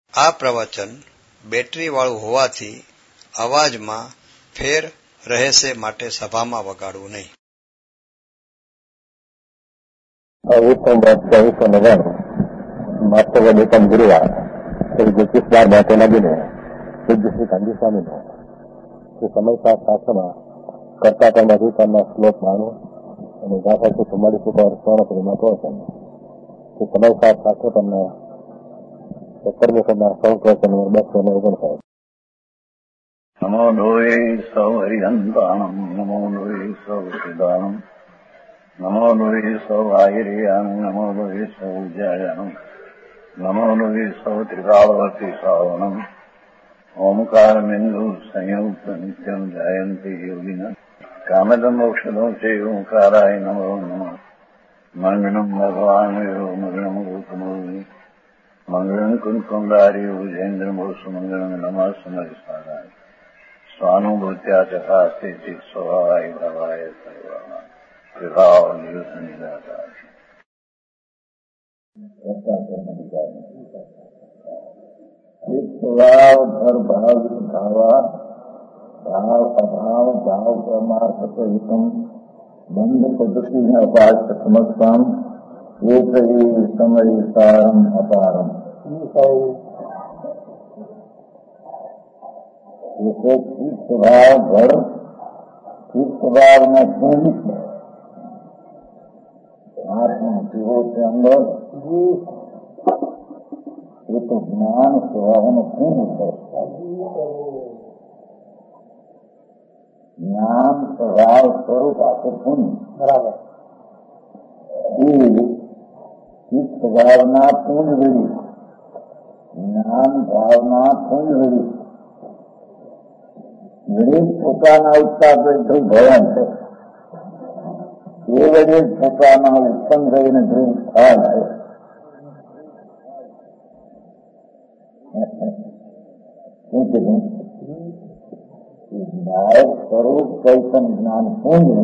આ પ્રવચન બેટરીવાળું હોવાથી અવાજમાં ફેર રહેશે માટે સભામાં વગાડવું નહીં. માસ્ટર ગુરુવાર શ્રી જ્યોતિષ બાટેલા દિને પૂજ્ય શ્રી ગાંધી સ્વામીનો શ્રી સમયસાર શાસ્ત્રમાં કરતા કર્મ અધિકારના શ્લોક 92 અને ગાથા 44 ઉપર સ્વર્ણ પરિમાં પ્રવચન શ્રી સમયસાર શાસ્ત્ર તમને 17 વખતના સંપ્રવચન નંબર 259. નમો લોહે સૌ હરિહંતાણમ નમો લોહે સૌ સિદાનમ નમો લોહે સૌ આયર્યાનમ નમો લોહે સૌ જયાનમ નમો લોહે સૌ ત્રિકાળવતી શ્રાવણમ ઓમકારમિંદુ સંયુક્ત નિત્યમ જાયંતિ યોગિન કામદમ મોક્ષદો છે ઓંકારાય નમો નમઃ મંગળમ ભગવાન મંગળમ ગૌતમોની મંગળમ કુંકુંડારી ઉજેન્દ્રમો સુમંગળમ નમઃ સમરિસ્વારાય સ્વાનુભૂત્યા ચકાસ્તે સ્વભાવાય ભવાય સર્વાના વિભાવ નિયુત નિરાકાર. એક સ્વભાવ ઘર ભાવ ભાવા ભાવ અભાવ ભાવ પરમાર્થ એકમ બંધ પદ્ધતિ અપાર સમક્ષામ એક સમય સારમ અપારમ. એક સ્વભાવ ઘર એક સ્વભાવના પૂર્ણ આત્મા પીવો છે અંદર એ તો જ્ઞાન સ્વભાવનો પૂર્ણ છે. જ્ઞાન સ્વભાવ સ્વરૂપ આખું પૂર્ણ બરાબર એ સ્વભાવના પૂર્ણ વેળી જ્ઞાન ભાવના પૂર્ણ વેળી વિવિધ પોતાના ઉત્પાદ ધ્રુવ ભવન છે એ વડે પોતાના ઉત્પન્ન થઈને ધ્રુવ થાય છે. જ્ઞાયક સ્વરૂપ કઈ પણ જ્ઞાન પૂર્ણ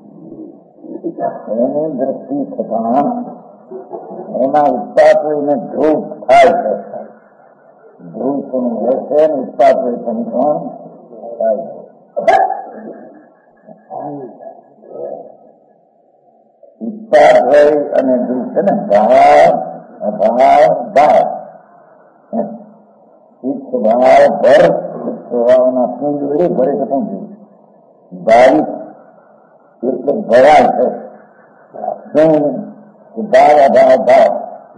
એની દ્રષ્ટિ થતા એના ઉત્પાદ થઈને ધ્રુવ થાય છે. ધ્રુવ પણ રહેશે અને ઉત્પાદ પણ થાય છે. ઉત્પાદ હોય અને ધ્રુવ છે ને ભાવ અભાવ ભાવ સ્વભાવ ભર સ્વભાવના પૂંજ વડે ભરે છે. પૂંજ બારીક એટલે ભરાય છે. શું ભાવ અભાવ ભાવ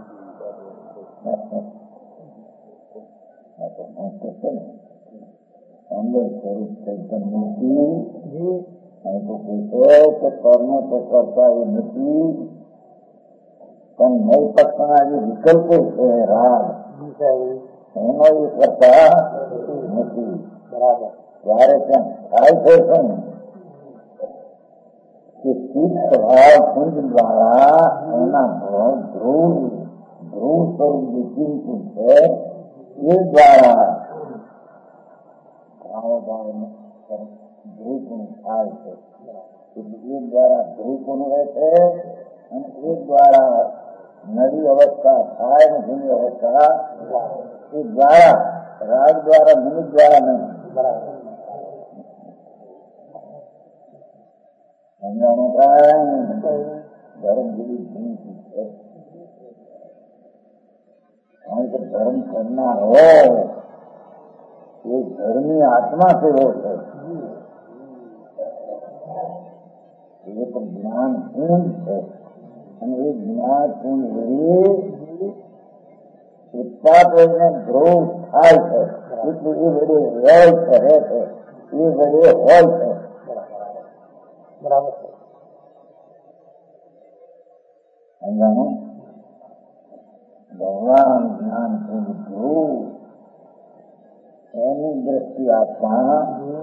અંદર સ્વરૂપ ચૈતન્ય કે કર્મ તો કરતા એ નથી પણ નવ પક્ષના જે વિકલ્પો છે રાગ એનો એ કરતા નથી. બરાબર ત્યારે ત્યાં થાય છે શું કે ચિત્ત સ્વભાવ પુંજ દ્વારા એના ધ્રુવ સ્વરૂપ જે ચિંતન છે એ દ્વારા ધ્રુવ ગુણ થાય છે. એટલે એ દ્વારા ધ્રુવ ગુણ રહે છે અને એ દ્વારા નવી અવસ્થા થાય ને જૂની અવસ્થા એ દ્વારા રાગ દ્વારા નિમિત્ત દ્વારા નહીં. સમજાણું કાંઈ ધર્મ જેવી જિંદગી છે. કારણ કે ધર્મ કરનાર હોય એ ધર્મી આત્મા કેવો છે એ તો જ્ઞાન પૂર્ણ છે અને એ જ્ઞાન પૂર્ણ ઉત્પાદ ને ધ્રુવ થાય છે. એટલું એ વડે રહે છે એ વડે હોય છે. બરાબર છે. સમજાણું? ભગવાન જ્ઞાન પૂર્ણ ધ્રુવ એની દ્રષ્ટિ આપવા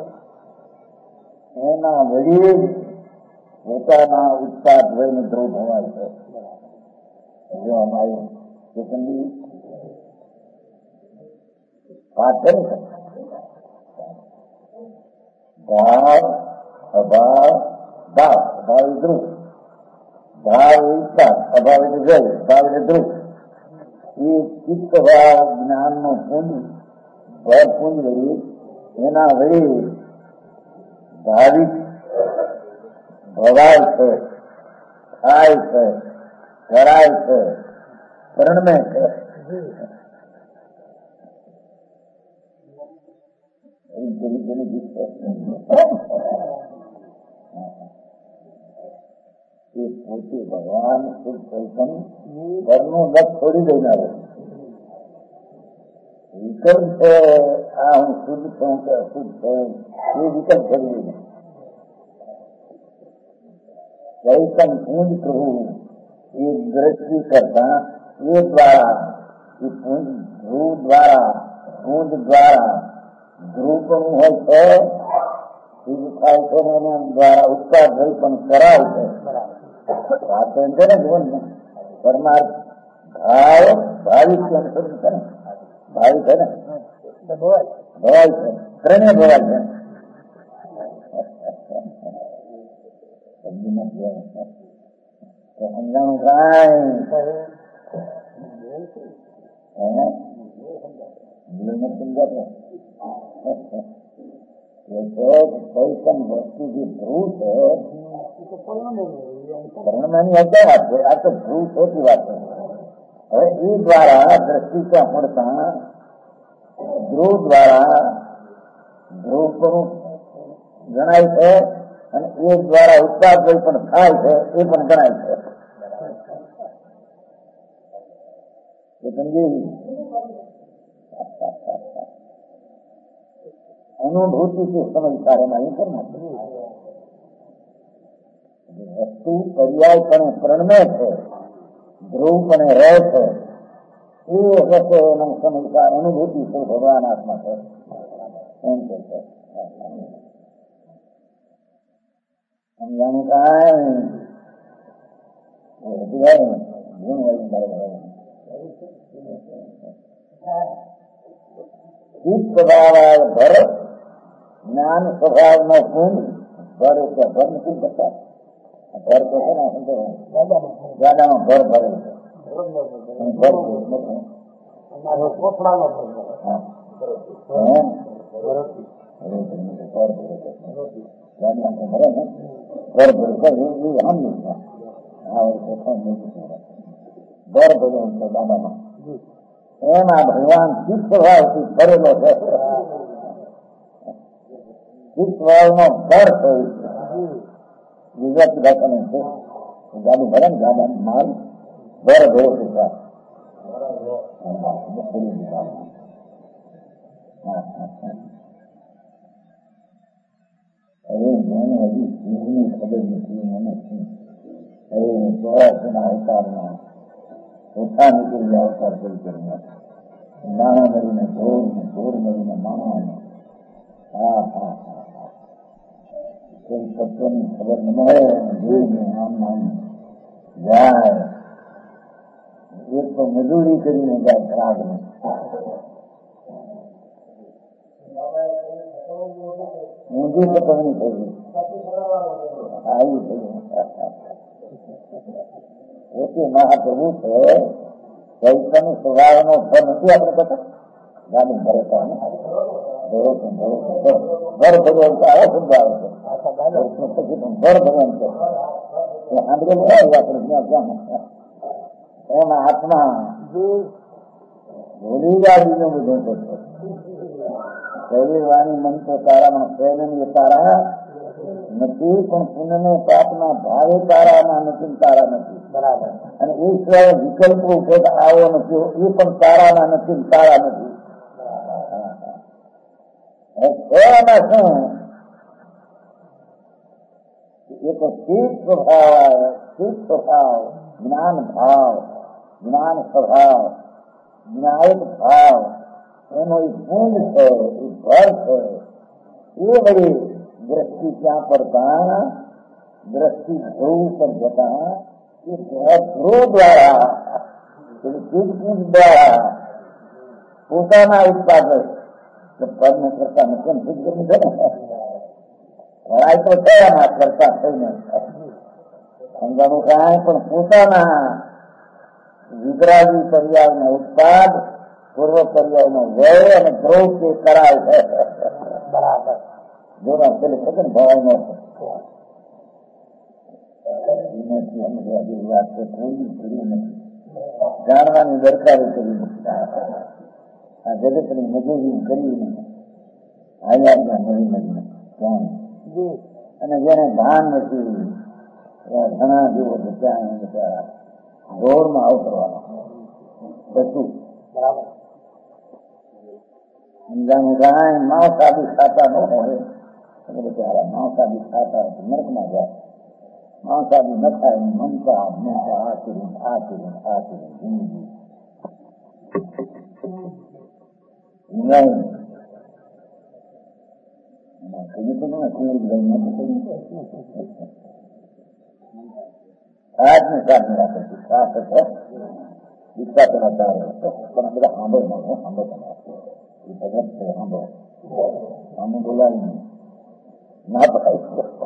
એના વડીલ પોતાના ઉત્પાદ લઈને ધ્રુવ ભવાય છે. જો અમારી ચેતનની વાત કરી છે ભાવ અભાવ ભાવ અભાવ ધ્રુવ ભાવ ઉત્પાદ અભાવ એટલે જય ભાવ એટલે ધ્રુવ એ ચિત્તભાવ જ્ઞાનનો પુંજ ભરપુંજ વળી એના વળી ભાવિક ભવાય છે, થાય છે, કરાય છે, પરણમે છે. એ પોતે ભગવાન શુદ્ધ ચૈતન ઘરનું લક્ષ છોડી દેનારો વિકલ્પ છે. આ હું શુદ્ધ છું કે અશુદ્ધ છું એ વિકલ્પ છોડી દે. ચૈતન પૂંજ પ્રભુ એ દ્રષ્ટિ કરતા એ દ્વારા એ પૂંજ ધ્રુવ દ્વારા પૂંજ દ્વારા ધ્રુવ પણ હોય છે, શુદ્ધ થાય છે એના દ્વારા ઉત્પાદ થઈ પણ કરાય છે. વાત એમ છે ને જીવનમાં પરમાર્થ ભાવ ભાવિક છે ને ભાવિક છે ને ભવાય છે ત્રણે ભવાય છે. સમજાણું કાંઈ સમજાતો ચૈતન વસ્તુ જે ધ્રુવ છે પરણમાની અગિયાર વાત છે. આ તો ધ્રુવ છોટી વાત છે. હવે એ દ્વારા દ્રષ્ટિ મળતા ધ્રુવ દ્વારા ધ્રુવ પણ ગણાય છે અને એ દ્વારા ઉત્પાદ પણ થાય છે એ પણ ગણાય છે. અનુભૂતિ से समझदार नहीं करना चाहिए. वस्तु पर्यायपणे प्रणमय છે, ધ્રુવપણે રહે છે એ વખતે એનો સમજદાર અનુભૂતિ છે ભગવાન આત્મા છે એમ કે છે. સમજાણું કાંઈ ગુણ વળી બરાબર ચિત્ત સ્વભાવ ભર જ્ઞાન સ્વભાવ નો ગુણ ભર એટલે ભર નથી કરતા ભર તો છે ને ગાડામાં ભર ભરે છે દાદામાં એમાં ભગવાન ચિત્ત સ્વભાવથી ભરેલો છે. ચિત્ત સ્વભાવનો ભર થયું છે. ગુજરાતી ભાષાનું છે ગાડી ભરે ને ગાડાનો માલ ભર ભરો છે. હવે મને હજી ચીજની ખબર નથી મને હવે ચોરાસીના અવતારમાં ઓછા નીકળી અવતાર કરી કરીને નાના મળીને ઢોર મળીને માણવાને કોઈ તત્વની ખબર ન મળે જોઈને આમ જાય. એક તો મજૂરી કરીને જાય ખરાબને ઊંધી પકડની થઈ આવી થઈ. એથી મહાપ્રભુ છે ચૈતન્ય સ્વભાવનો ભર નથી આપણે કહેતા ગાડી ભરે ભર ભરવાનું છે આવે શબ્દ આવે છે પછી પણ ભર ભરવાનું છે સાંભળેલું હોય આપણે જ્યાં એમાં આત્મા ભૂલી ગાડીનું બધું કરતો શરીર વાણી મન તો તારામાં પ્રેરણીય તારા નથી પણ પુણ્યને પાપના ભાવે તારાના નથી તારા નથી બરાબર. અને એ સિવાય વિકલ્પો છે આવો નથી એ પણ તારાના નથી તારા નથી. એમાં શું એ તો ચિત્ત સ્વભાવ જ્ઞાન ભાવ જ્ઞાન સ્વભાવ ન્યાયિક ભાવ એનો એ ગુણ છે એ ભર છે. એ વળી દ્રષ્ટિ ક્યાં પડતા દ્રષ્ટિ ધ્રુવ પર જતા એ ધ્રુવ દ્વારા ચિત્તપુંજ દ્વારા પોતાના ઉત્પાદક પદને કરતા નથી સિદ્ધ કરવું છે ને લડાઈ તો થયામાં કરતા થઈને સમજાણું કાંઈ પણ પોતાના વિતરાગી પર્યાયનો ઉત્પાદ, પૂર્વ પર્યાયનો વ્યય અને દ્રોહ કે કરાય છે. બરાબર. જોના પેલી પ્રગટ ભવાઈનો વાત તો થોડી કરી નથી, જાણવાની દરકારી કરી મૂકતા. આ જગતની મજૂરી કરી નહીં, આયા નવી નવી ત્યાં અને જેને ભાન નથી ઘણા જેવો ત્યાં બિચારા રોડમાં અવતરવાનો બધું બરાબર. સમજાનું કાંઈ માંસાદી ખાતા ન હોય બિચારા, માંસાદી ખાતા નરકમાં જાય. માંસાદી ન ખાય મમતા મમતા આ કરી જિંદગી આજની કાઢી રાખે છે. ખાસ હતો દીક્ષા પેલા સારો હતો પણ બધા સાંભળ મળે, સાંભળ તમારે એ ભગત છે, સાંભળો સામે બોલાવી ના પકાય.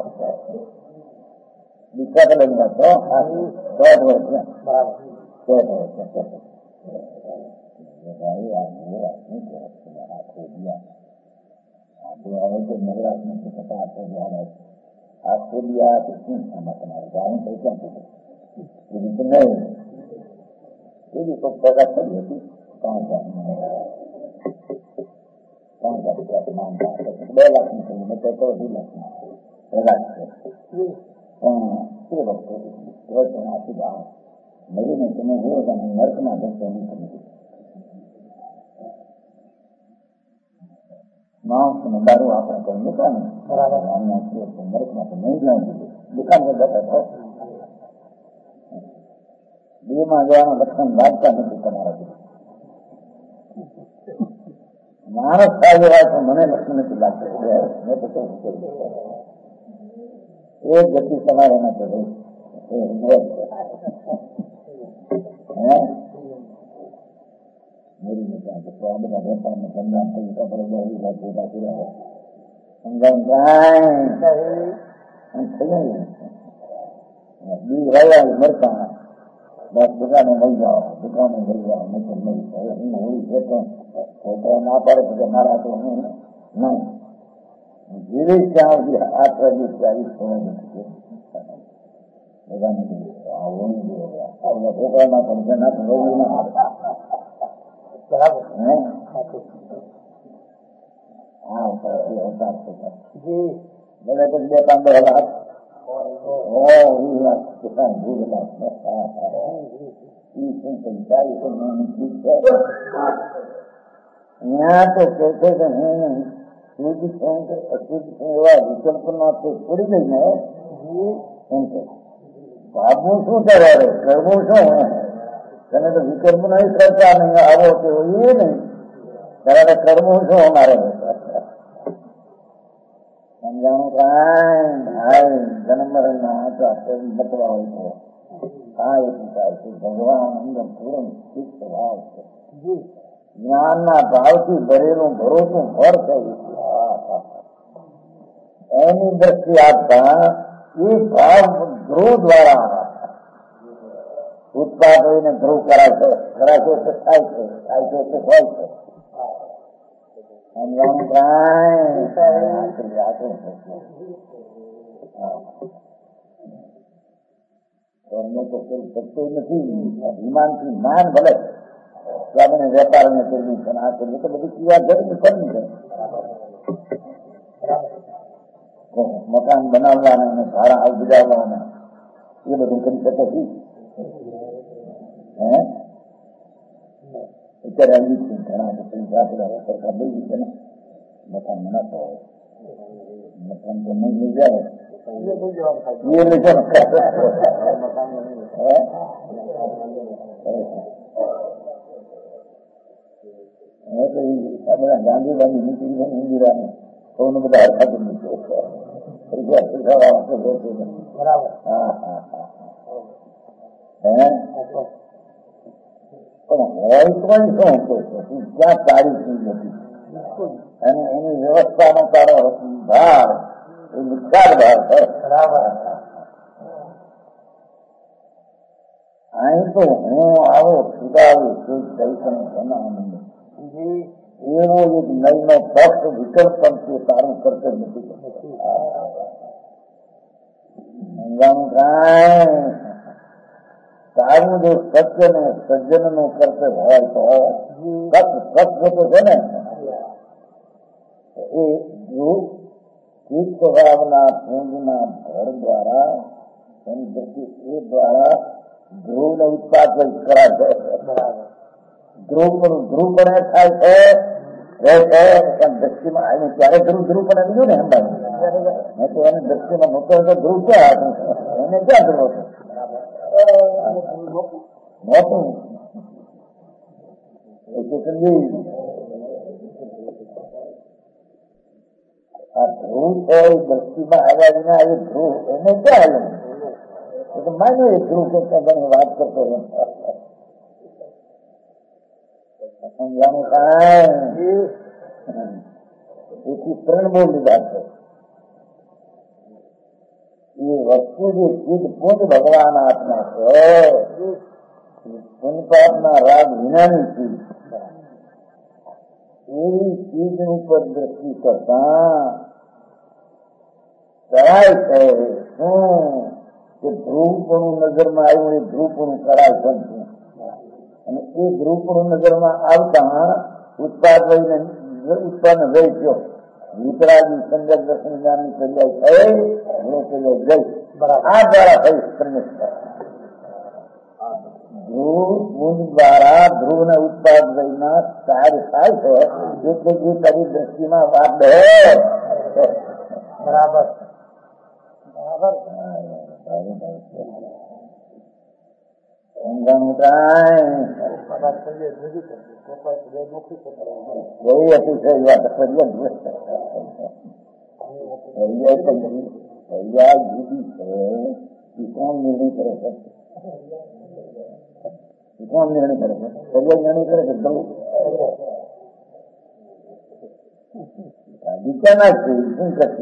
દીક્ષા તો લઈ જતો 100 વર્ષ બરાબર 100 વર્ષ હવે તો નવરાશ નથી થતા. આખો દિયા શું તમારે ગાયું કઈ ક્યાં થતું એ રીતે નહીં. એ બી કોઈ પ્રગત કરી હતી 3 હજાર માનતા 2 લાખની થઈ મેં તો 2 લાખની પ્રગાત છે. પણ તે વખતે આખી બહાર મળીને તમે જોયો તમે નર્કમાં જશે એની સમજી માણસ ને દારૂ આપણે કઈ દુકાન બરાબર નરકમાં તો નહીં જવું જોઈએ. દુકાન પર બેઠા બેમાં જવાના લક્ષણ લાગતા નથી તમારાથી. માણસ થાય હોય તો મને લક્ષણ નથી લાગતું. મેં તો શું એક ગતિ તમારે એના તો રહી મેરી આ બધા વેપારને ધંધા થઈ બી રહ્યા મરતા બસ દુકાને લઈ જાઓ, દુકાને લઈ જાઓ નકર નહીં. હોળી છે તો છોકરા ના પાડે તો મારા તો નહીં જીવી ત્યાં સુધી 8 વાગે 40 નથી બધાને આ હોળી જેવા છોકરા ના પડશે ના તો હોળી ના બરાબર ભલે તો 2-5 લાખ ત્યાં તો કે છે કે હું શુદ્ધ છું કે અશુદ્ધ છું એવા વિકલ્પનાથી છોડી દઈને એમ કે ભાવવું શું કરે, કરવું શું તને તો વિકલ્પ નહીં કરતા નહીં આવો તો એ નહીં ત્યારે કરવું શું અમારે સમજાણું કાંઈ ભાઈ જન્મ મરણના બતવા હોય તો આ એટલું થાય છે. ભગવાન અંદર પૂર્ણ સ્થિત ભાવ છે. જ્ઞાનના ભાવથી ભરેલું ભરોસું ઘર થયું એની દ્રષ્ટિ આપતા એ ભાવ ધ્રુવ દ્વારા ઉત્પાદ હોઈને ધ્રુવ કરાશે તો થાય છે, થાય છે તો હોય છે. સમજાણું કાંઈ તો નથી. અભિમાનથી માન ભલે સ્વામીને વેપારને કરવું પણ આ કરવું તો બધી ક્રિયા જરૂર કરવી છે. મકાન બનાવવાના અને ભાડા હાલ બજાવવાના એ બધું કરી શકે છે. અત્યારે આવી છે ઘણા પૈસા સરકાર લઈ ગઈ છે ને મકાન બનાવતા હોય મકાન તો નહીં લઈ જાય બધા ગાંધીબાની નીતિ ઇન્દિરાને સૌને બધા હરખાતું નીકળે બરાબર. હા હા હા પણ હોય તો શું ક્યાં તારીખ નથી અને એની વ્યવસ્થાનો તારો ભાર એ નિકાલ ભાર છે. બરાબર. અહીં તો હું આવો સુધારું છું દૈશન બનાવવાનું એવો એક નયનો પક્ષ વિકલ્પ છે તારું કરતો નથી તારું જો સત્ય ને સજ્જન નું કર્તવ્ય હોય તો કચ્છ છે ને એ ચિત્ત ભાવના પૂંજના ઘર દ્વારા એની દ્રષ્ટિ એ દ્વારા ધ્રુવ ને ઉત્પાદન કરાય છે ધ્રુવ પણ થાય છે રહે છે પણ દ્રષ્ટિમાં આવીને ત્યારે ધ્રુવ પણ લીધું ને એમ બાજુ મેં તો એની દ્રષ્ટિમાં નહોતો તો ધ્રુવ ક્યાં હતું એને ક્યાં ધ્રુવ હતું નહોતું સમજી આ ધ્રુવ છે એ દ્રષ્ટિમાં આવ્યા વિના એ ધ્રુવ એને ક્યાં આવ્યું તો માન્યું એ ધ્રુવ કે ઘણી વાત કરતો સમજાનું કાંઈ એથી ત્રણ બહુ લીધા છે એ વસ્તુ જે ચીજ પૂજ ભગવાન આત્મા છે પુનપાપના રાગ વિનાની ચીજ એવી ચીજ ઉપર દ્રષ્ટિ કરતા કરાય છે શું કે ધ્રુવપણું નજરમાં આવ્યું એ ધ્રુવપણું કરાય પણ અને એ ધ્રુવપણું નજરમાં આવતા ઉત્પન્ન રહી ગયો વિતરાગી સંજક દર્શન જ્ઞાનની ક્રિયા થઈ ગઈ આ દ્વારા થઈ પ્રતિષ્ઠા ધ્રુવ પુંજ દ્વારા ધ્રુવ ને ઉત્પાદ રહીના કાર્ય થાય છે એટલે જે કરી દ્રષ્ટિમાં વાત દે બરાબર બરાબર કોણ નિર્ણય કરે છે કોણ નિર્ણય કરે છે નિર્ણય કરે છે વિચારના છે શું કરશે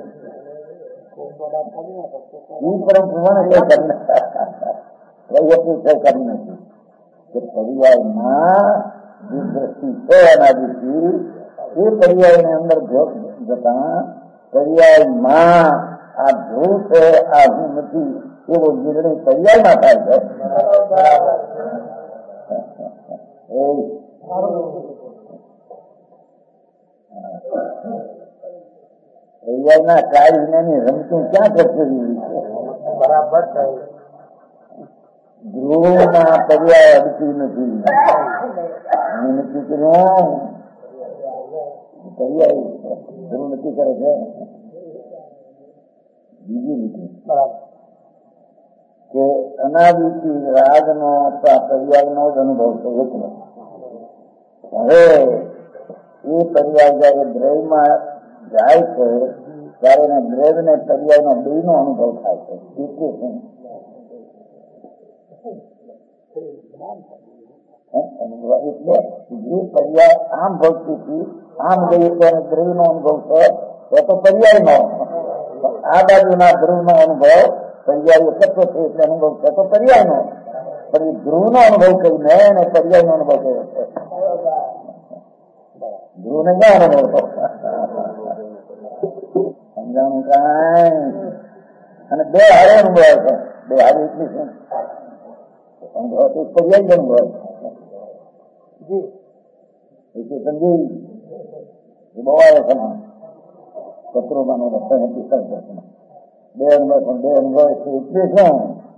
પ્રમાણે કઈ કરી નથી કે પર્યાયમાં જે દ્રષ્ટિ છે અનાદિથી એ પર્યાયની અંદર જતા પર્યાયમાં આ ધ્રુવ છે આ હું નથી એવો નિર્ણય પર્યાયમાં થાય છે પર્યાયના કાર્ય વિનાની રમતું ક્યાં કરશે બરાબર ધ્રુવમાં પર્યાય અડતી નથી નક્કી કર્યું પર્યાય ધ્રુવ નક્કી કરે છે બીજી રીતે કે અનાદિથી રાગનો અથવા પર્યાયનો જ અનુભવ છે એટલો હવે એ પર્યાય જયારે દ્રવ્યમાં જાય છે ત્યારે એને દ્રવ્ય ને પર્યાયનો બેનો અનુભવ થાય છે એટલે જે પર્યાય આમ ભક્તિથી આમ ગઈ ત્યારે દ્રવ્ય નો અનુભવ છે એ તો પર્યાય નો આ બાજુના ધ્રુવ નો અનુભવ પર્યાય એકત્વ છે એટલે અનુભવ છે તો પર્યાય નો પણ એ ધ્રુવ નો અનુભવ કરીને અને પર્યાય નો અનુભવ કર્યો છે ધ્રુવ ને ક્યાં અનુભવ થયો સમજાણું કાંઈ અને બે હારે અનુભવ છે બે હારે એટલી છે અનુભવ પર્યાય જ અનુભવ સમજી એ બહુ આવે છે કચરોમાં બે અનુભવ પણ બે અનુભવ છે એટલે શું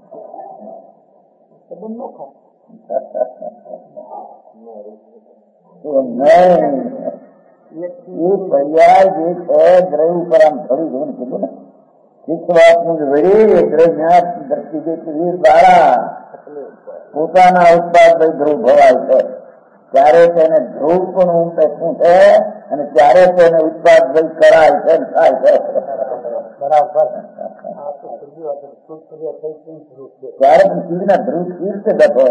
એ પર્યાય જે છે દ્રવ્ય ઉપર આમ થોડી જોઈને કીધું ને ચિત્તવાતનું જ વળી દ્રવ્ય દ્રષ્ટિ એ દ્વારા પોતાના ઉત્પાદ ધ્રુવ ભવાય છે ત્યારે તેને ધ્રુવ પણ શું છે અને ત્યારે તેને ઉત્પાદ કરાય છે થાય છે બરાબર ત્યારે પણ ચીજના ધ્રુવ ચીજ છે બેઠો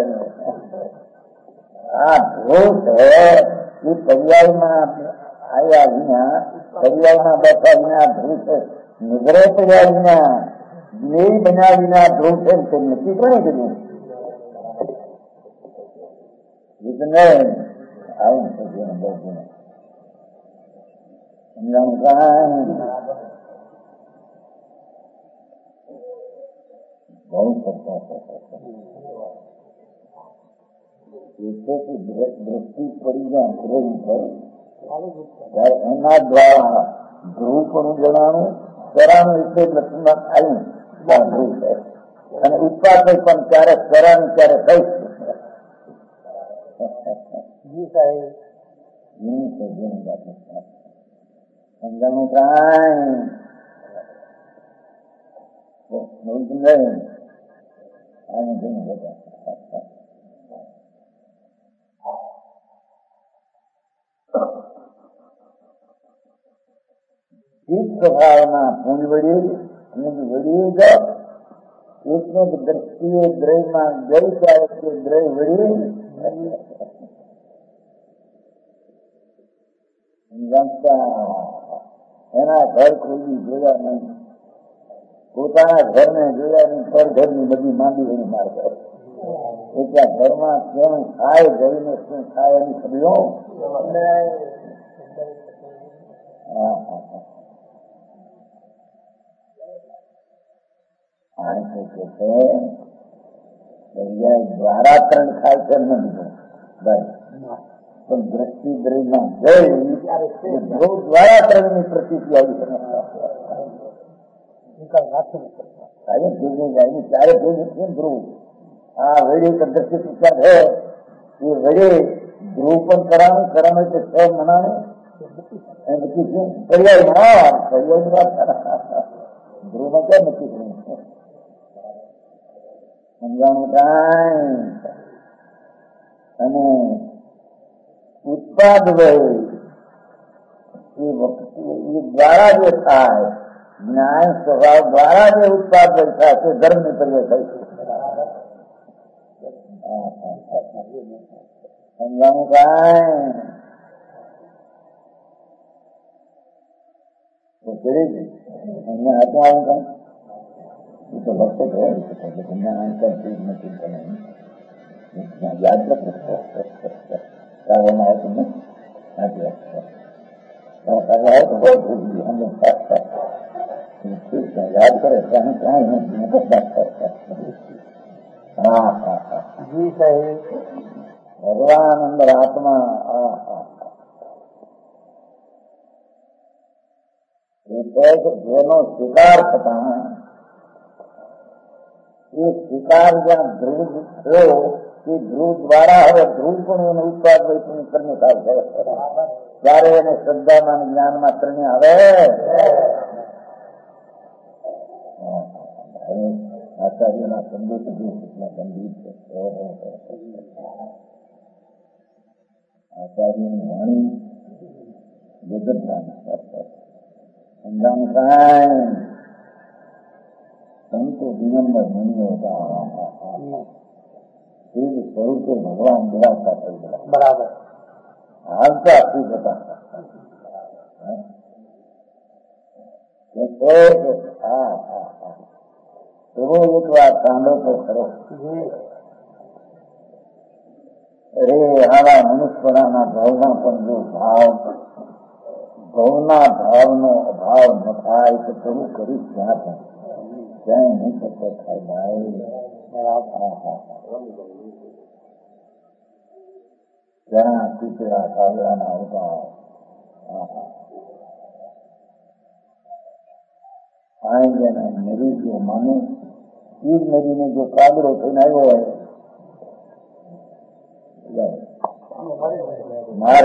આ ધ્રુવ છે એ પર્યાયમાં આવ્યા વિના પર્યાયમાં બેઠા વિના ધ્રુવ છે નિગ્રહ કર્યા વિના જ્ઞેય બન્યા વિના ધ્રુવ છે તે નક્કી કોને કર્યું जितने आવું છે જેને બહુ ગુણે સમજાણું કાંઈ બહુ કરતા એટલે કે દ્રષ્ટિ પડી જાય અંગ્રેજ ઉપર ત્યારે એના દ્વારા ધ્રુવપણું જણાનું કરાનું એટલે લક્ષ્મણ આવ્યું ધ્રુવ છે અને ઉત્પાદન પણ ક્યારેક કરાનું ક્યારેક થઈ સમજાણું કાંઈ નહીં આને ઘણું બધા ચિત્ત ભાવના પૂંજ વળી જાઓ એકને દ્રષ્ટિએ દ્રયમાં ગઈ ત્યારે તે દ્રય વળી એના ઘર કોઈ જોયા નહીં પોતાના ઘરને જોયા નહીં પર ઘરની બધી માંડી એની માર કરે એટલા ઘરમાં કેમ ખાય જઈને શું ખાય એની ખબરો દ્વારા ત્રણ ખાય છે પણ દ્રષ્ટિ દ્રયમાં ગઈ ધ્રુવ દ્વારા ત્રણની પ્રતિક્રિયા ત્યારે ધ્રુવ આ વેડી દ્રષ્ટિ શિક્ષા છે એ વેડે ધ્રુવ પણ કરાનું છે છ મનાનું નક્કી શું પર્યાયમાં પર્યાયની વાત ધ્રુવમાં ક્યાં નક્કી કર્યું સમજાણું કાંઈ અને ઉત્પાદ વય એ દ્વારા જે થાય જ્ઞાન સ્વભાવ દ્વારા જે ઉત્પાદ વય થાય તે ધર્મની પર્યાય થાય છે સમજાણું કાંઈ અહીંયા હાથમાં આવું કાંઈ એ તો ભક્ત હોય એટલે જ્ઞાન ચિંતા નહીં યાદ રાખો કરવામાં આવતું ને યાદ કરે ત્યાં કાંઈ નથી ભગવાન અંદર આત્મા જેનો સ્વીકાર થતા એ સ્વીકાર જ્યાં ધ્રુવ થયો કે ધ્રુવ દ્વારા હવે ધ્રુવ પણ એનું ઉત્પાદ વૈષ્ણવ કરીને થાય છે ત્યારે એને શ્રદ્ધામાં જ્ઞાનમાં ત્રણે આવે આચાર્યના શબ્દો સુધી કેટલા ગંભીર છે આચાર્યની વાણી જગતમાં સમજાણું કાંઈ સંતો દિગંબર મુનિઓ હતા એ સ્વરૂપે ભગવાન બિરાજતા થઈ ગયા બરાબર હાલતા ખુબ હતા એવો એક વાર સાંભળો તો ખરો અરે આવા મનુષ્યના ભાવમાં પણ જો ભાવના ભાવનો અભાવ ન થાય તો શરૂ કરી ક્યાં પણ ક્યાંય નહીં થતો થાય ભાઈ ત્યાં કૂતરા કાગડાના અભાવ આઈ જેને મરી ગયો માને એ જ મરીને જો કાગડો થઈને આવ્યો હોય મારે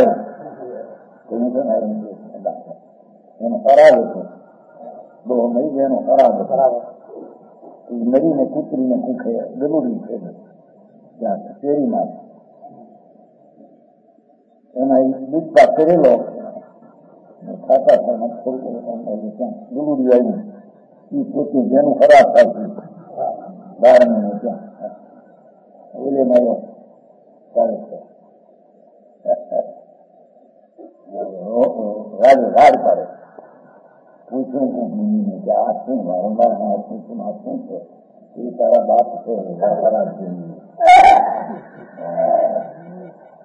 એનો ખરાબ હતો બહુ મરી ગયા એનો ખરાબ હતો મરીને કૂતરીને કૂખે જરૂરી છે ત્યાં શેરીમાં એમાં દૂધ પાક કરેલો ખાતા થાય ત્યાં જરૂરી આવ્યું એ પોતે જેનું ખરાબ થાય છે 12 મહિને ત્યાં ઓલે માર્યો ચાલે છે રાડ પાડે પૂછ્યું ભૂમિને કે આ શું વારંવાર શું છે એ તારા બાપ છે તારા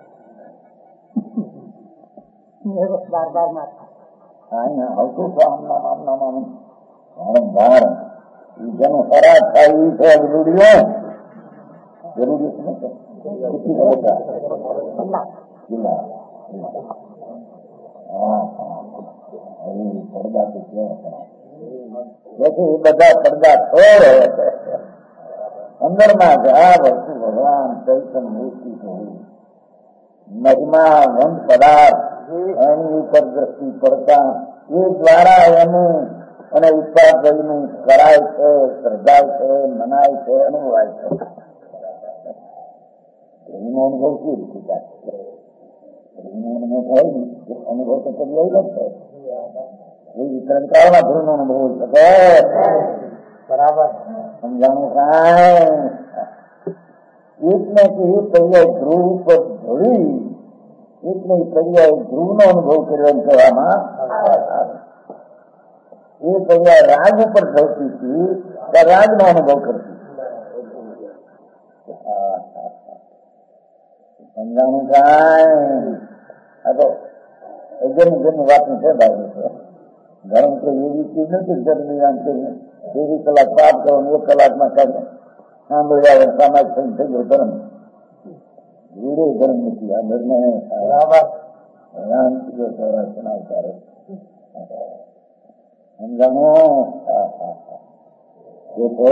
બાર બાર માં અહીંયા આવતું તો આમનામ વારંવાર જેનો ખરાબ થાય એ છે જરૂરીઓ જરૂરી પડદા તો કેવા પછી એ બધા પડદા છોડે અંદરમાં જ આ વસ્તુ ભગવાન ચૈતન્ય મૂર્તિ જોઈ મહિમા વંશ પદાર્થ એની ઉપર દ્રષ્ટિ પડતા એ દ્વારા એનું અને ઉત્પાદનું કરાય છે, શ્રદ્ધાય છે, મનાય છે, અનુભવાય છે. એનો અનુભવ કેવી રીતે થાય? એનો અનુભવ થાય ને અનુભવ તો કરી લઈ છે એ વિતરણ કાળમાં ધ્રુવ નો અનુભવ હોય શકે. બરાબર સમજાણું કાંઈ એકને કે એ પર્યાય ધ્રુવ ઉપર ધરી એકને પર્યાય ધ્રુવ નો અનુભવ કર્યો કહેવામાં એ પર્યાય રાગ ઉપર ધરતી હતી ત્યાં રાગ નો અનુભવ કરતી. સમજાણું કાંઈ આ તો જેની વાતની છે ભાઈ છે. ધર્મ તો એવી ચીજ નથી દરમિયાન કરી 20 કલાક પાપ કરો 1 કલાકમાં કાઢે સાંભળ્યા સમાજ થઈ ગયો ધર્મ. એવો ધર્મ નથી. આ ધર્મ ચલાવતા સમજાણો એ તો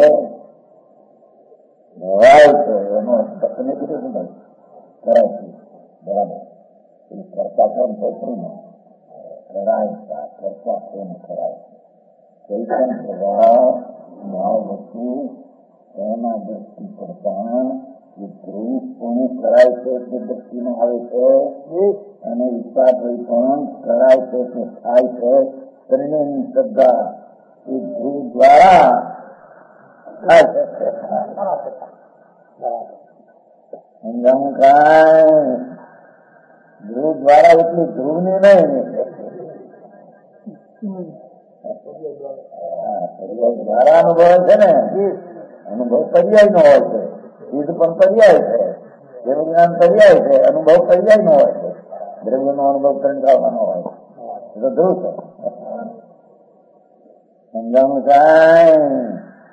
ભવાય છે એનો તમે કીધું શું ભાઈ કરાય છે બરાબર એ કરતા કોણ પૈસું કરાય કરતા કોણ કરાય કોઈ પણ પ્રભાવ ભાવ વસ્તુ એના દ્રષ્ટિ કરતા એ ધ્રુવ કોનું કરાય છે તે દ્રષ્ટિમાં આવે છે અને વિશ્વાસ પણ કરાય છે તે થાય છે શરીરની શ્રદ્ધા એ ધ્રુવ દ્વારા થાય છે. સમજાવું કાંઈ ધ્રુવ દ્વારા એટલી ધ્રુવની નહીં દ્વારા અનુભવ છે ને અનુભવ પર્યાય નો હોય છે. સિદ્ધ પણ પર્યાય છે, જેનું જ્ઞાન પર્યાય છે, અનુભવ પર્યાય નો હોય છે. દ્રવ્ય નો અનુભવ કરવાનો હોય તો ધ્રુવ છે. સમજાવું કાંઈ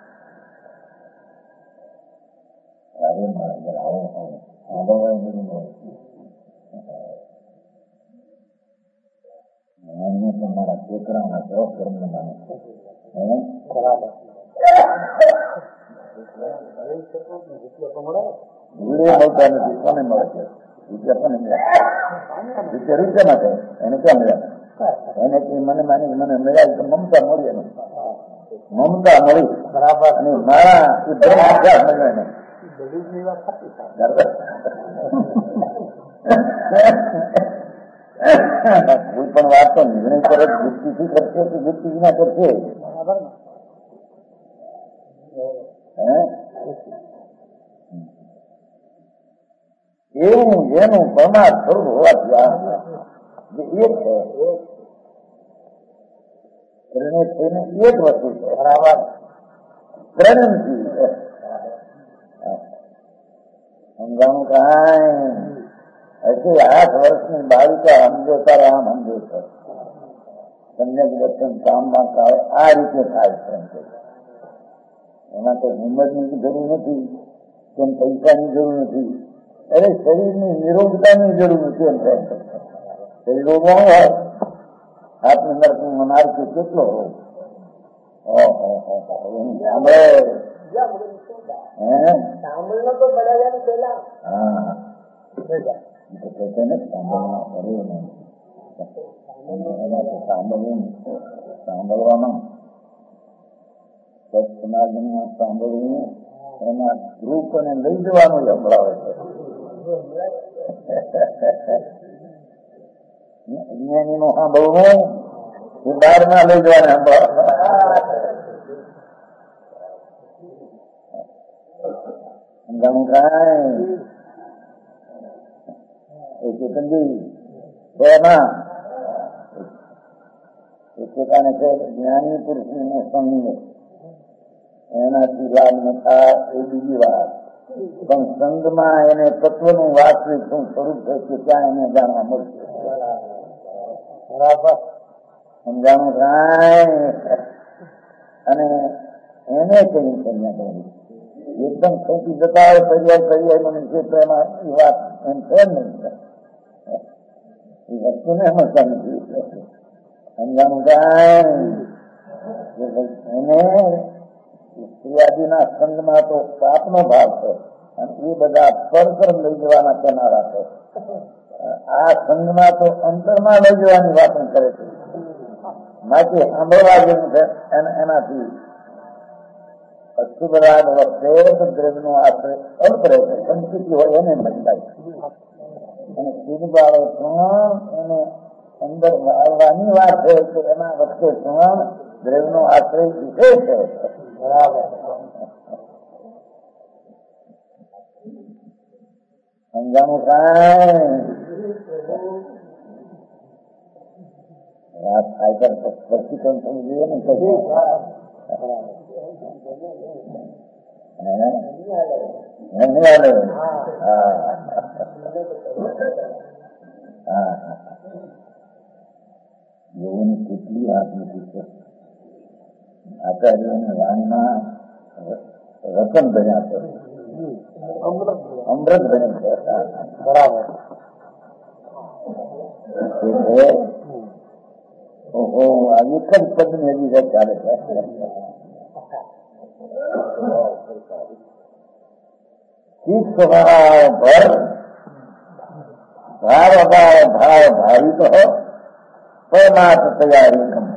અરે મારા આવો અનુભવાય બધું હોય પણ મારા છોકરાના કેવો કર્મ માને મળતા નથી. કોને મળે છે? રૂપિયા કોને મળ્યા? રૂપિયા માટે એને ક્યાં મળ્યા? એને મને માની મને મળ્યા તો મમતા મળી એનું મમતા મળી બરાબર. અને મારા એ બ્રહ્મ મળ્યો એને કોઈ પણ વાત તો નિર્ણય પર જ વૃત્તિથી કરશે કે વૃત્તિ વિના કરશે બરાબર એવું જેનું પ્રમાદ થયું હોવાથી જે એક છે તેને એક વસ્તુ છે બરાબર પ્રેમથી સમજાણું કાંઈ હજી 8 વર્ષની બાળકા સમજો તારે આમ સમજો છે સમ્યક દર્શન કામમાં આવે આ રીતે થાય છે. એમાં તો હિંમતની જરૂર નથી કેમ પૈસાની જરૂર નથી. અરે શરીરની નિરોગતાની જરૂર નથી. એમ થાય શરીર રોગમાં હોય હાથની નરકનું મનાર કેટલો રોગ સાંભળે સાંભળનો તો બધાને પેલા હા સાંભળવામાં સમાજમાં સાંભળવું એના ગ્રુપને લઈ જવાનું સંભળાવે છે. જ્ઞાની નું સાંભળવું એ બહાર ના લઈ જવાને સંભળાવે. સમજાણું કાંઈ એ ચેતનજી એમાં એ પોતાને છે જ્ઞાની પુરુષનો સંગ એનાથી લાભ ન થાય એ બીજી વાત. પણ સંઘમાં એને તત્વનું વાસ્તવિક શું સ્વરૂપ છે કે ત્યાં એને જાણવા મળશે. બરાબર સમજાણું કાંઈ અને એને કઈ કન્યા કરી એકદમ ખેંચી જતા હોય પર્યાય મને છે એમાં એ વાત એમ છે નહીં એ વસ્તુને સમજતા નથી સમજાણું કાંઈ એને સ્ત્રીયાદીના સંઘમાં તો પાપનો ભાવ છે અને એ બધા પરકર્મ લઈ જવાના કેનારા છે. આ સંઘમાં તો અંતરમાં લઈ જવાની વાતો કરે છે. માટે સાંભળવા જેવું છે એનાથી અશુભરાગ વખતે દ્રવ્યનો આશ્રય અલ્પ રહે છે. સંસ્કૃતિ હોય એને બદલાય અને શુભ વાળો પણ એને અંદર વાળવાની વાત છે કે એના વખતે પણ દ્રવ્યનો આશ્રય વિશેષ છે. બરાબર સમજાણું કાંઈ વાત થાય પછી પણ થવું જોઈએ ને કઈ યોગની કેટલી વાત નથી છે. આચાર્યોની વાણીમાં રતન બન્યા છે, અમૃત બન્યા છે. બરાબર ઓહો આ એક જ પદ ને હજી ચાલે છે. ચિત્ત સ્વભાવ ભર ભાવ અભાવ ભાવ ભાવિત હો પરમાર્થ તૈયારી ગમે.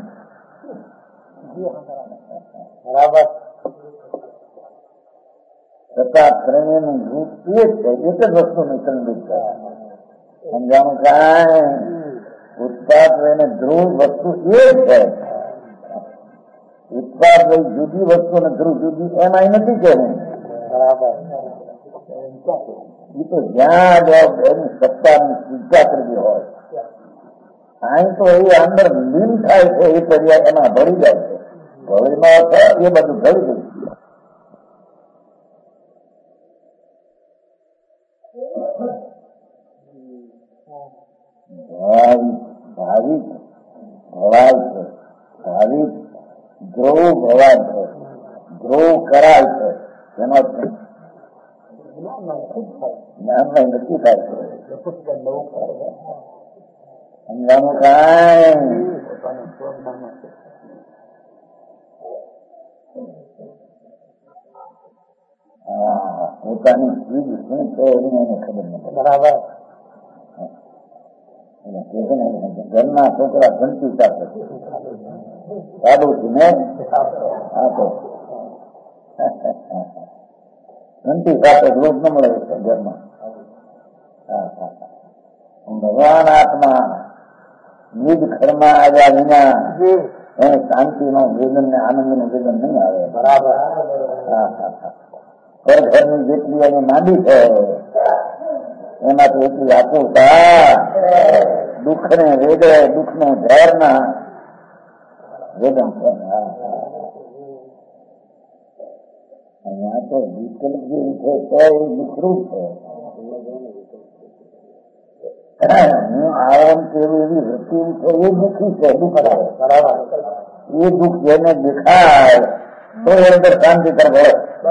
બરાબર છતાં ત્રણેયનું રૂપ એ જ છે, એક જ વસ્તુનું સંદર્ભ છે. સમજાણું કાંઈ ઉત્પાદ લઈને ધ્રુવ વસ્તુ એ જ છે. ઉત્પાદ લઈ જુદી વસ્તુ અને ધ્રુવ જુદી એમાં નથી કેવું. બરાબર એ તો જ્યાં એની સત્તાની ચિંતા કરવી હોય અહીં તો એ અંદર લીન થાય છે. એ પર્યાય એમાં ભળી જાય છે. ભળીમાં એ બધું ભળી ગયું. ભાવિક ભવાય છે, ભાવિક ધ્રુવ ભવાય છે, ધ્રુવ કરાય છે. એનો જ્ઞાનમાં નક્કી થાય છે. સમજાણું કાંઈ પોતાની ચીજ શું છે એની એને ખબર નથી. બરાબર ઘરના છોકરા ઘંટી સાથે સાદું ને આપો ઘંટી સાથે રોજ ન મળે ઘરમાં. ભગવાન આત્મા નિજ ઘરમાં આવ્યા વિના એને શાંતિનો વેદન ને આનંદ નું વેદન નહીં આવે. બરાબર ઘરની જેટલી એની માંડી છે એમાંથી એટલી આતુરતા દુઃખ ને વેદે દુઃખ નું ઝેર ના વેદન છે. અહીંયા તો વિકલ્પ જેવી છે તો એ વિકૃત છે. હું આરામ કેવું એવી વૃત્તિ છે એ દુઃખી છે. દુઃખ બરાબર એ દુઃખ જેને દેખાય તો એ અંદર શાંતિ તરફ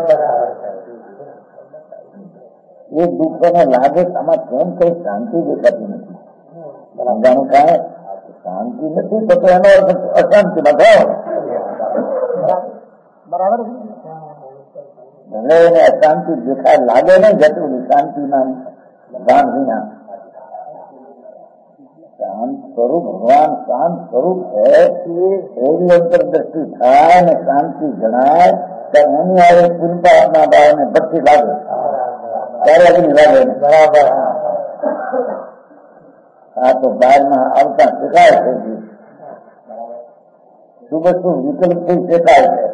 એ દુઃખોને લાગે આમાં કેમ કઈ શાંતિ દેખાતી નથી. સમજાણું કાંઈ શાંતિ નથી તો એનો અર્થ અશાંતિ માં થયો. બરાબર ભલે એને અશાંતિ દેખાય લાગે ને જતું શાંતિના ભાન વિના. શાંત સ્વરૂપ ભગવાન શાંત સ્વરૂપ છે. એવી અંતરદ્રષ્ટિ થાય ને શાંતિ જણાય તો એની આવે પુનપાપના ભાવને ભક્તિ લાગે ત્યારે અગ્નિ લાગે. બરાબર આ તો બહારમાં આવતા શીખાય છે. શુભ શુભ વિકલ્પ થી શીખાય છે.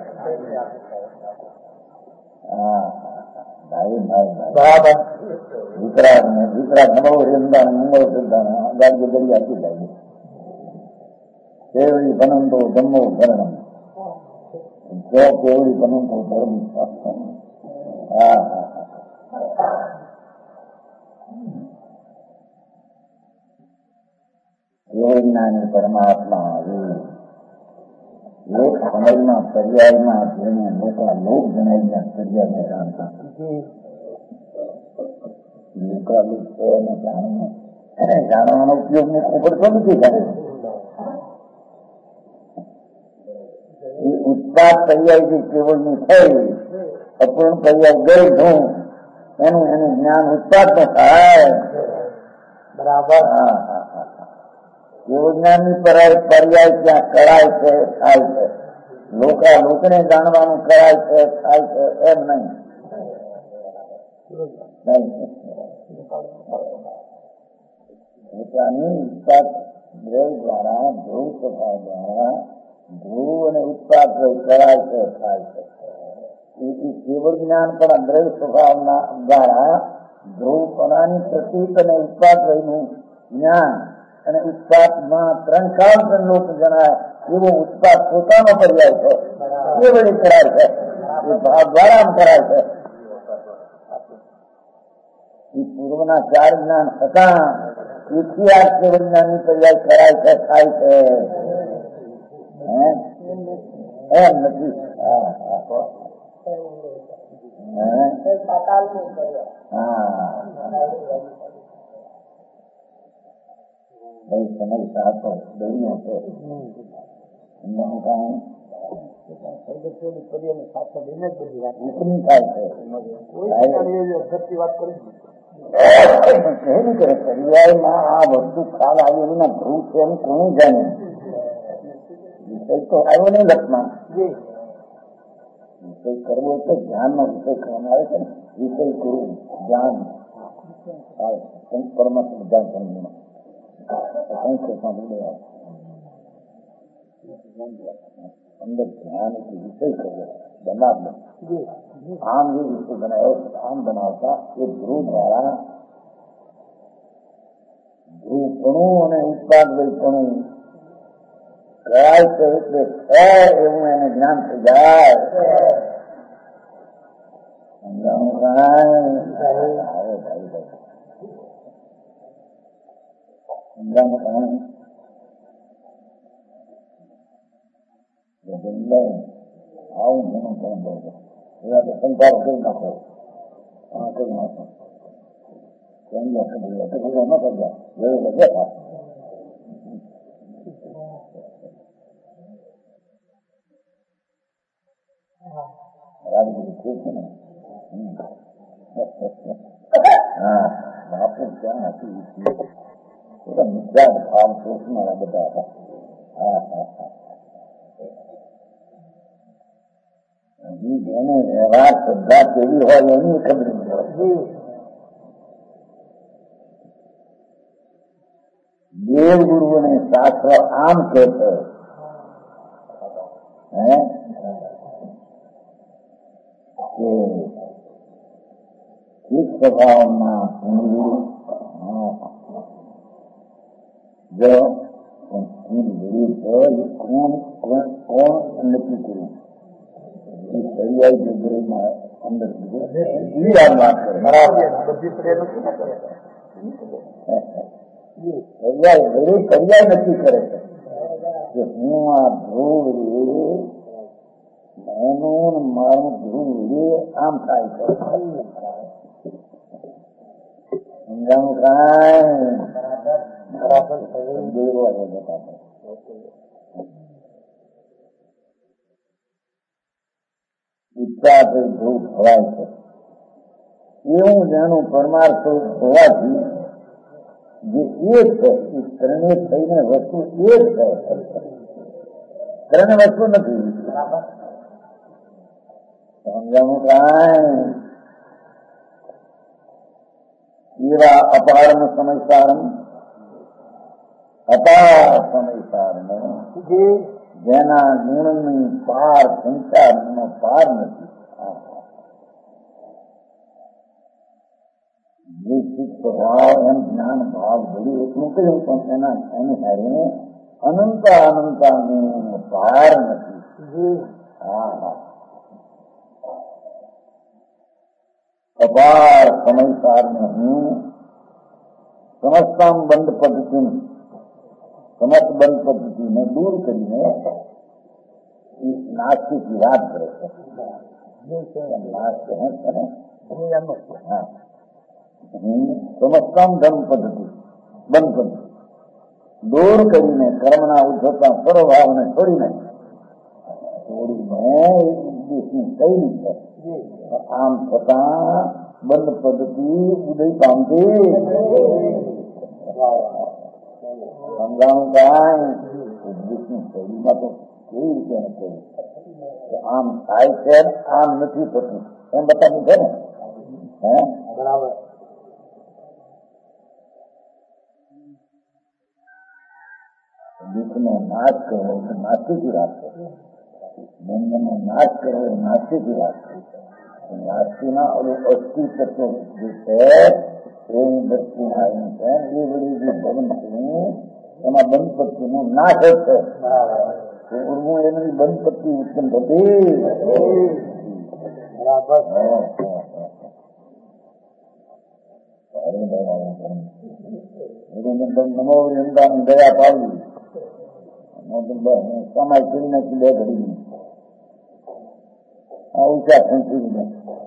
બરાબર વિતરાગ નવો રેમદાન મંગળ સિદ્ધાન ગાડી ગરી આપી જાય. કેવડી બનંતો ધર્મો ધર્મ કેવડી બનંતો ધર્મ. એવો જ્ઞાની પરમાત્મા આવ્યું. એક સમયમાં પર્યાયમાં જેને લોકો લોક જણાવીને પર્યાયને જાણતા લોકાલુક છે એને જાણવાનો ઉપયોગ ને ખબર તો નથી કરે. એ ઉત્પાદ પર્યાય જે કેવળની થઈ અપૂર્ણ પર્યાય ગઈ હું એનું જ્ઞાન ઉત્પાદ ન થાય. બરાબર. હા હા હા હા. એવું જ્ઞાનની પર્યાય ત્યાં કરાય છે થાય છે. લોકોને જાણવાનું કરાય છે થાય છે એમ નહીં. પોતાની ઉત્પાદ દ્રવ દ્વારા ધ્રુવ સ્વભાવ દ્વારા ધ્રુવ અને ઉત્પાદ દ્રવ કરાય છે થાય છે. એ કેવળ જ્ઞાન પણ દ્રવ સ્વભાવના દ્વારા ધ્રુવપણાની પ્રતીક અને ઉત્પાદ દ્રવનું જ્ઞાન અને ઉત્પાદમાં ત્રણ લોક જણાય એવો ઉત્પાદ પોતાનો પર્યાય છે. એ બધી કરાય છે. એ ભાવ દ્વારા કરાય છે. એ પૂર્વના ચાર જ્ઞાન હતા એથી આ કેવળ જ્ઞાનની પર્યાય કરાય છે થાય છે એમ નથી. સમય સાતો દરિયો છે પર્યાયમાં આ વસ્તુ ખ્યાલ આવ્યો એના ધ્રુવ છે એમ કોને જાણે. વિષય તો આવ્યો નહીં લખમાં. વિષય કરવો એટલે ધ્યાનનો વિષય કરવામાં આવે છે ને. વિષય કરવું ધ્યાન પરમાત્મા ધ્યાન સમજમાં અંદર ધ્યાન વિષય કર્યો બનાવવો. આમ જે વિષય બનાવ્યો આમ બનાવતા એ ધ્રુવ દ્વારા ધ્રુવપણું અને ઉત્પાદ વૈપણું કરાય છે એટલે છે એવું એને જ્ઞાન થઈ જાય. સમજાણું કાંઈ આવે ભાઈ ભાઈ સમજાણું કાંઈ આવું ઘણું પણ બહુ એવા તો સંકારો કરી નાખો કરી નાખો ન કરી જાય રાજગીરી ઠીક છે ને. હા બાપુ ક્યાં હતી બધા મિજાજ ભાવ શોષનારા બધા હતા. હા હા હા જેને વ્યવહાર શ્રદ્ધા કેવી હોય એની ખબર નહીં હોય. દેવગુરુઓને શાસ્ત્ર આમ કે છે કે એક સ્વભાવમાં પૂંજી જો કોણ નક્કી કર્યું પર્યાય જગ્યામાં અંદર વાત કરે પર્યાય નક્કી કરે છે કે હું આ ધ્રુવ એનું મારું ધ્રુવ આમ થાય છે. સમજાણું કાંઈ દેવા બતા ઈચ્છા ધ્રુવ ભરાય છે એવું જાણું પરમાર સ્વરૂપ હોવાથી જે એક છે એ ત્રણેય થઈને વસ્તુ એક છે. ત્રણે વસ્તુ નથી. સમજાણું કાંઈ એવા અપારમ સમયસારમ અપાર સમયસારમ જેના ગુણની પાર સંસારનો પાર નથી. જે ચિત્ત ભાવ એમ જ્ઞાન ભાવ બધું એટલું કહ્યું પણ એની હારે અનંત અનંતાનો પાર નથી. હા હા અપાર સમયસાર ને હું સમસ્તા બંધ પદ્ધતિ સમસ્ત બંધ પદ્ધતિને દૂર કરીને એ નાસ્તિકની વાત કરે છે. સમસ્તમ ધર્મ પદ્ધતિ બંધ પદ્ધતિ દૂર કરીને કર્મના ઉદ્ધતા સ્વભાવને છોડીને દેશની શૈલી છે. આમ છતાં બંધ પદ્ધતિ ઉદય પામતી સમજાણું કાંઈ દેશની શૈલીમાં તો કેવી રીતે નથી આમ થાય છે આમ નથી થતું એમ બતાવ્યું છે ને. હે બરાબર. દુઃખનો નાશ કરવો એ નાસ્તિકી વાત છે. બંધનો નાશ કરવો એ નાસ્તિકી વાત છે. નાસ્તિકના ઓલું અસ્તિત્વ જે છે એની દ્રષ્ટિમાં એમ છે એ બધી જે ભવન છે એમાં બંધપત્તિનો નાશ જ છે. હું એની બંધપત્તિ ઉત્પન્ન થતી બરાબર. નમો દયા પાડવી સમાજ કરી નાખી બે ઘડી ઊંચા સંસ્કૃતિને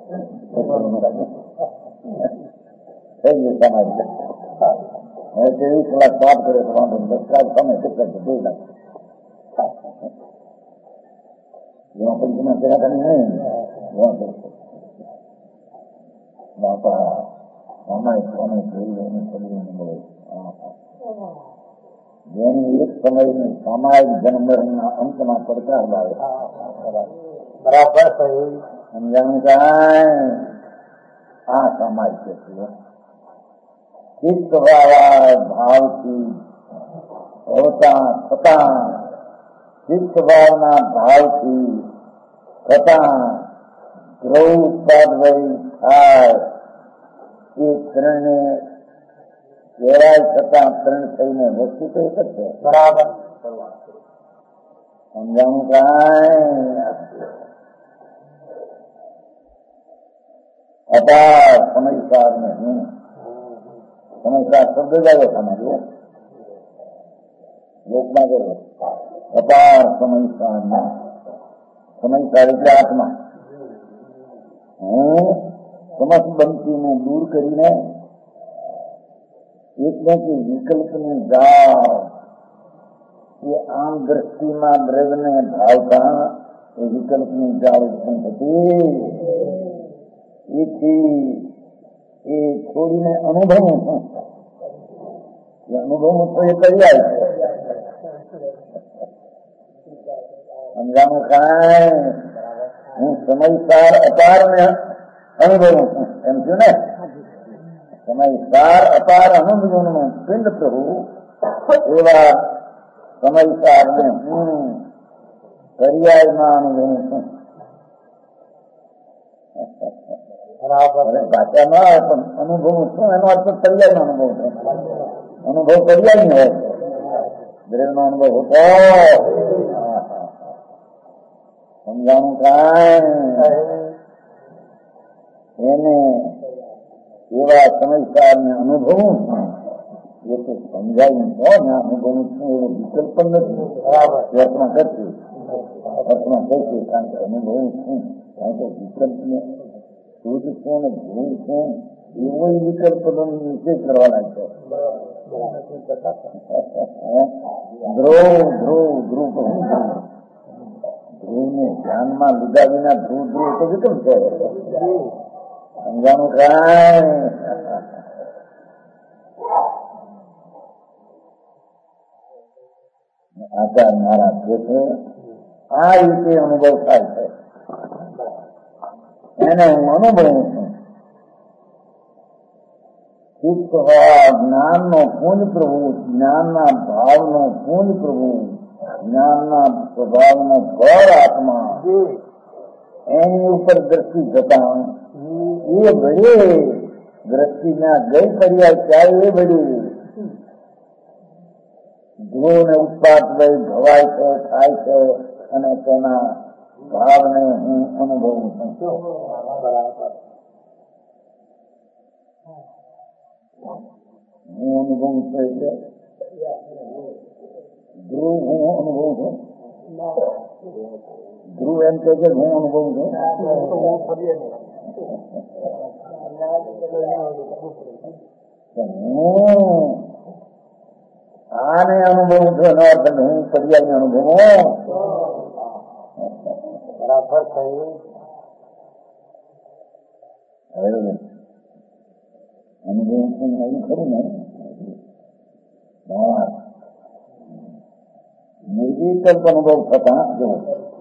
થઈ ગયું સમાજ. હવે 23 કલાક વાત કરે તો વાંધો દસરાજ સમય કેટલા છે જોઈ નાખે જેમાં પૈસાના પેલા નહીં બાપા સમાજ કોને જોયું એને સમજવું મળે. જેની એક સમયની સમાજ જન્મના અંતમાં પડકાર લાવે બરાબર સમજાણું કાંઈ આ સમાજ છે. ચિત્ત વાળા ભાવથી હોતા થતા ચિત્ત ભાવના ભાવથી થતા દ્રવ ઉત્પાદય થાય એ ત્રણે કહેવાય છતાં ત્રણ થઈને વસ્તુ તો એક જ છે. બરાબર સમજાણું કાંઈ અપાર સમયસાર ને હું સમયસાર શબ્દ જ આવ્યો સમજો લોકમાં ગયો અપાર સમયસાર ને સમયસાર એટલે આત્મા હું સમસ્ત બંધીને દૂર કરીને એટલે કે વિકલ્પની જાળ એ આમ દ્રષ્ટિમાં દ્રવ્યને ભાવતા એ વિકલ્પની જાળ ઉત્પન્ન થતી એથી એ છોડીને અનુભવું છું. અનુભવું તો એ પર્યાય છે. સમજાણું કાંઈ હું સમયસાર અપારને અનુભવું છું એમ થયું ને. સમયસાર અપાર અનુભવનું પિંડ પ્રભુ એવા સમયસારને હું પર્યાયમાં અનુભવું છું. ભાષા ના આવે પણ અનુભવું છું એનો અર્થ પર્યાય નો અનુભવ છે. અનુભવ પર્યાય નો હોય દ્રવ્ય નો અનુભવ હોતો સમજાણું કાંઈ એને એવા સમયસારને અનુભવું એ તો સમજાયું તો ને અનુભવું છું એવો વિકલ્પ નથી. અર્થમાં કરશું અર્થમાં કરશું કારણ કે અનુભવું છું કારણ કે વિકલ્પને શુદ્ધ છે ને ભૂલ છે એવો વિકલ્પ નિષેધ કરવાના છે. ધ્રુવને ધ્યાનમાં લીધા વિના ધ્રુવ તો વિકલ્પ છે. સમજાણું કાંઈ આચાર મારા છે આ રીતે અનુભવ થાય છે એને હું અનુભવું છું. ચિત્ત જ્ઞાનનો પુંજ પ્રભુ જ્ઞાનના ભાવનો પુંજ પ્રભુ જ્ઞાનના સ્વભાવનો ગૌર આત્મા એની ઉપર દ્રષ્ટિ જતા એ બળે દ્રષ્ટિના ગઈ પર્યાય ત્યારે એ બળે ધ્રુવ ને ઉત્પાદ વય ભવાય છે થાય છે અને તેના ભાવને હું અનુભવું છું. હું અનુભવું છું એટલે ધ્રુવ હું અનુભવ છું. ધ્રુવ એમ કે હું અનુભવ છું. હું આને અનુભવ છું એનો અર્થ હું પર્યાય અનુભવો. બરાબર થયું. અનુભવ ખરું ને નિર્વિકલ્પ અનુભવ થતા જો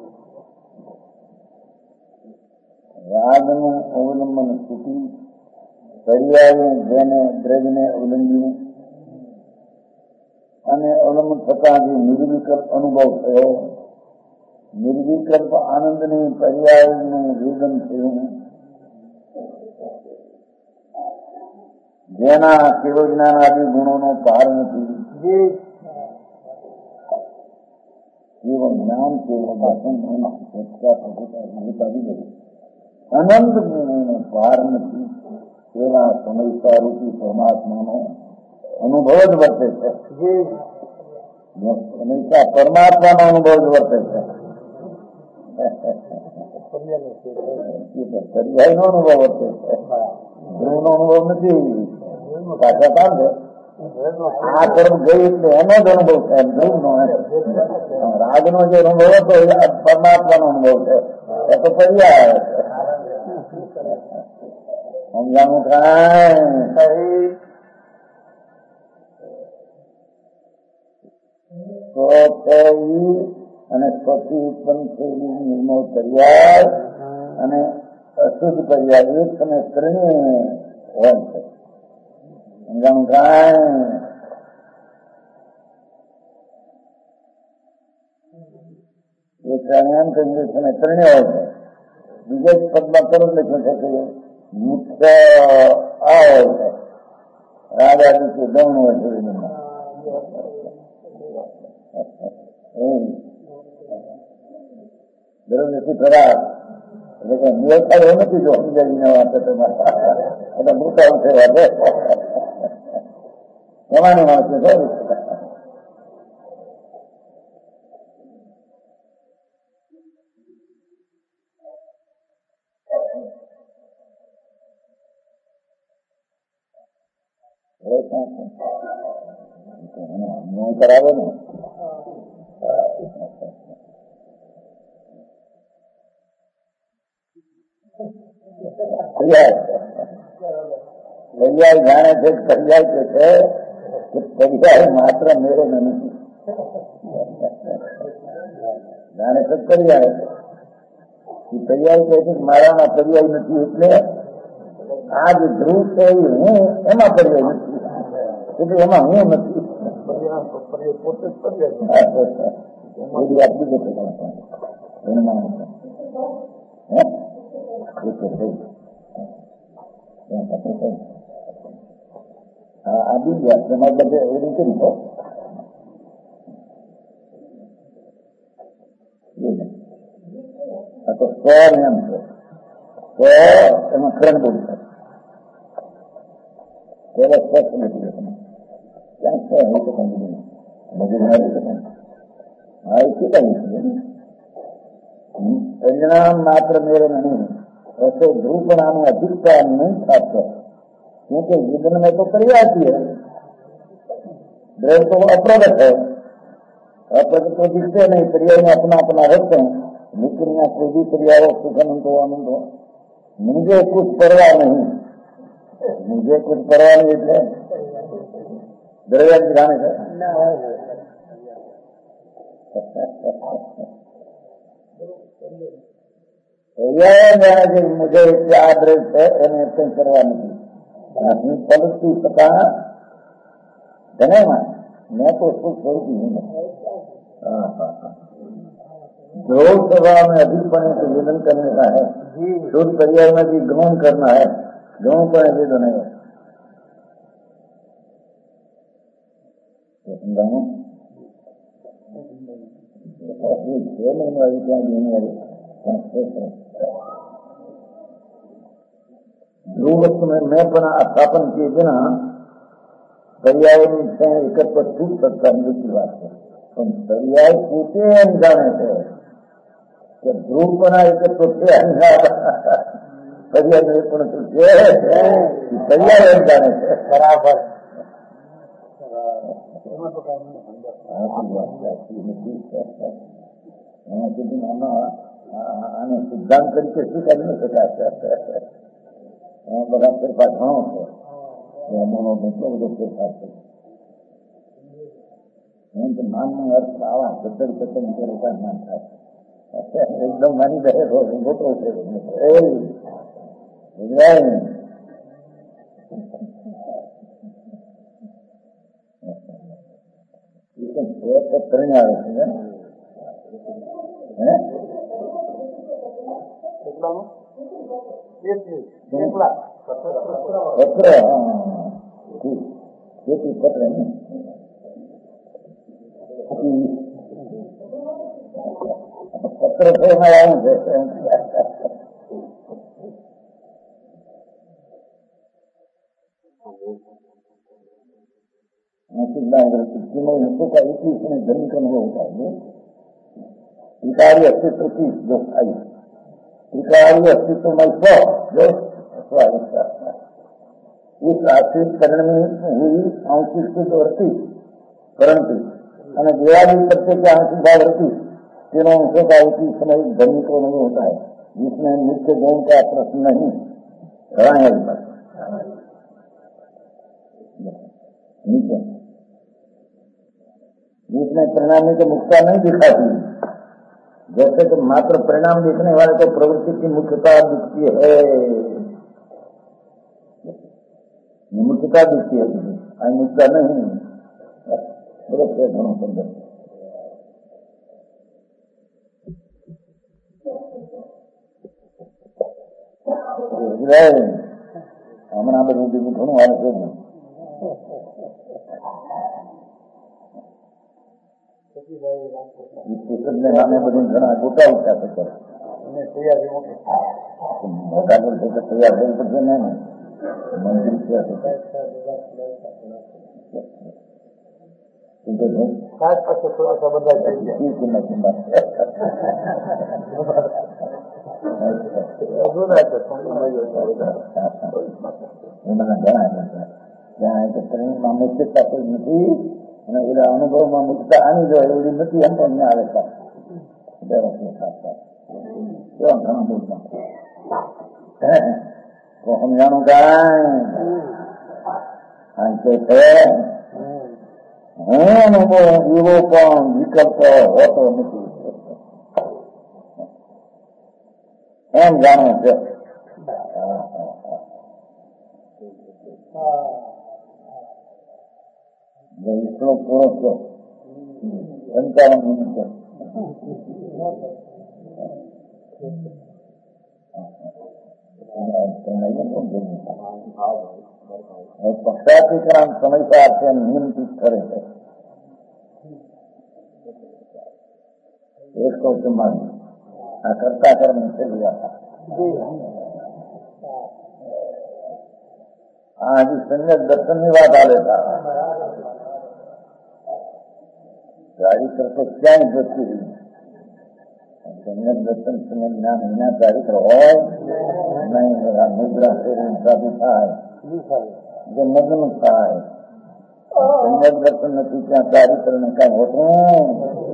રાગનું અવલંબન સ્થિતિ પર્યાય જેને દ્રવ્યને અવલંબીને અને અવલંબન થતા જે નિર્વિકલ્પ અનુભવ થયો, નિર્વિકલ્પ આનંદની પર્યાયનું વેદન થયું, જેના કેવળ જ્ઞાન આદિ ગુણોનો પાર નથી. કેવળ જ્ઞાન કેવળ વાસન અનંત ગુણોનો પાર નથી તેવા સમયસર રૂપી પરમાત્માનો અનુભવ જ વર્તે છે. સમયસર પરમાત્માનો અનુભવ જ વર્તે છે. પર્યાયનો અનુભવ વર્તે છે, ધ્રુવનો અનુભવ નથી. પાછા પાડે આ તરફ ગઈ એટલે એનો જ અનુભવ છે. ધ્રુવનો રાગનો જે અનુભવ હતો એ પરમાત્માનો અનુભવ છે. એ તો પર્યાય છે. સમજાણું થાય અને સ્વથી ઉત્પન્ન થયેલી નિર્મળ પર્યાય અને અશુદ્ધ પર્યાય એક અને ત્રણેય હોય છે. સમજાણું થાય. એ ત્રણેય કહીએ અને ત્રણેય હોય છે. બીજા જ પદમાં તરત લખ્યું છે કે મુખ્ય આ હોય છે, રાગ આદિ કે ગૌણ હોય છે. બરોબર નથી ખરા એટલે કે વ્યવસાય એવો નથી. જો સમજાવીને વાત એટલે મોટા ઉઠે વાત એમાંની વાત છે. કરાવે ને પર્યાય જાણે છે. પર્યાય કે છે કે પર્યાય માત્ર મેળો નથી. જાણે છે પર્યાય પર્યાય કહે છે મારામાં પર્યાય નથી. એટલે આ જે ધ્રુવ છે એ હું એમાં પર્યાય નથી. એટલે એમાં હું નથી. પોતે જ પર્યાય આપી દે આદિ તમારે બધે એ રીતે લીધો. તો સો એમ છે. તો એમાં કરંટ બોલી થાય. પેલા સ્પષ્ટ નથી ક્યાં છે હું તો સમજી બધું હા એ શું કહ્યું પરિણામ માત્ર मेरे नहीं ऐसे ध्रुव नाम अधिकता नहीं प्राप्त, क्योंकि जीवन में तो क्रिया आती है. द्रव्य तो अप्रगट है, अप्रगट तो दिखते नहीं. क्रिया में अपना अपना रखते हैं. लेकिन यहाँ कोई भी क्रिया हो, सुख आनंद हो आनंद हो, मुझे कुछ परवाह नहीं. मुझे कुछ परवाह नहीं એટલે द्रव्य जाने से मुझे આ દ્રવ્ય છે એને કંઈ કરવા નથી. પલટી સકા ધનેમાં मैं तो उसको छोड़ती हूँ. ध्रुव स्वभाव में अधिकपने से वेदन करने का है. शुद्ध पर्याय में भी गौण करना है. गौण पर वेदन है. समझाऊँ ध्रुव वस्तु में मैं अपना स्थापन किए बिना पर्याय से एकत्र छूट सकता है की बात है. પણ દરિયાએ પોતે એમ જાણે છે કે ધ્રુવ બનાવે કે તો છે દરિયા પણ શું છે દરિયા એમ જાણે છે બરાબર. આને સિદ્ધાંત તરીકે સ્વીકારી ન શકાય. બધા ફેરફાર ઘણો છે. એનો એટલો બધો ફેરફાર છે. એમ તો નામનો અર્થ આવા સત્તર ફેરફાર ના થાય. એકદમ માની દે મોટો છે ત્રણ આવે છે પત્ર પત્ર છે એમાં આવું છે. स्वीकार्य अस्तित्व की जो आई स्वीकार्य अस्तित्व में जो इस आश्रित करण में हुई आंशिक सिद्ध वृत्ति परंतु અને देवादी प्रत्यय के आंशिक भाव वृत्ति तीनों अंशों का एक ही समय धर्म को नहीं होता है जिसमें मुख्य गुण का प्रश्न नहीं जिसमें परिणामी को मुख्यता नहीं दिखाती. जैसे कि मात्र परिणाम देखने वाले को प्रवृत्ति की मुख्यता दिखती है, मुख्यता दिखती है मुख्यता नहीं. बड़े घणो समझ હમણાં બધું બીજું ઘણું આવે છે. પુસ્તકને નામે બધું ઘણા ગોટા ઉઠા છે. મોટા પડશે તો તૈયાર થવું પડશે ને મંજૂરી ખાસ પાછું થોડા સા બધા થઈ જાય એમાં ઘણા ત્યાં મુખ્યતા કોઈ નથી અને એના અનુભવમાં મુક્તા આની જો એવડી નથી એમ પણ આવે કેવા ઘણા બોલમાં તો સમજાણું કાંઈ છે અનુભવ એવો પણ વિકલ્પ હોતો નથી એમ જાણવું છે. શ્લોક પૂરો છો 55 મિનિટ પક્ષાતીકરણ સમયસાર છે નિયંત્રિત કરે છે. 144 આ કરતા કર્મ ચલી ગયા આ હજી સંયત દર્શન ની વાત આવે છે. ગાડી કરતો ક્યાંય જતી સંયત દર્શન સંયત જ્ઞાન વિના ચારિત્ર હોય નહીં. મુદ્રા શરીર સાધુ થાય જે મગ્ન થાય સંયત દર્શન નથી ત્યાં ચારિત્ર ને કઈ હોતું.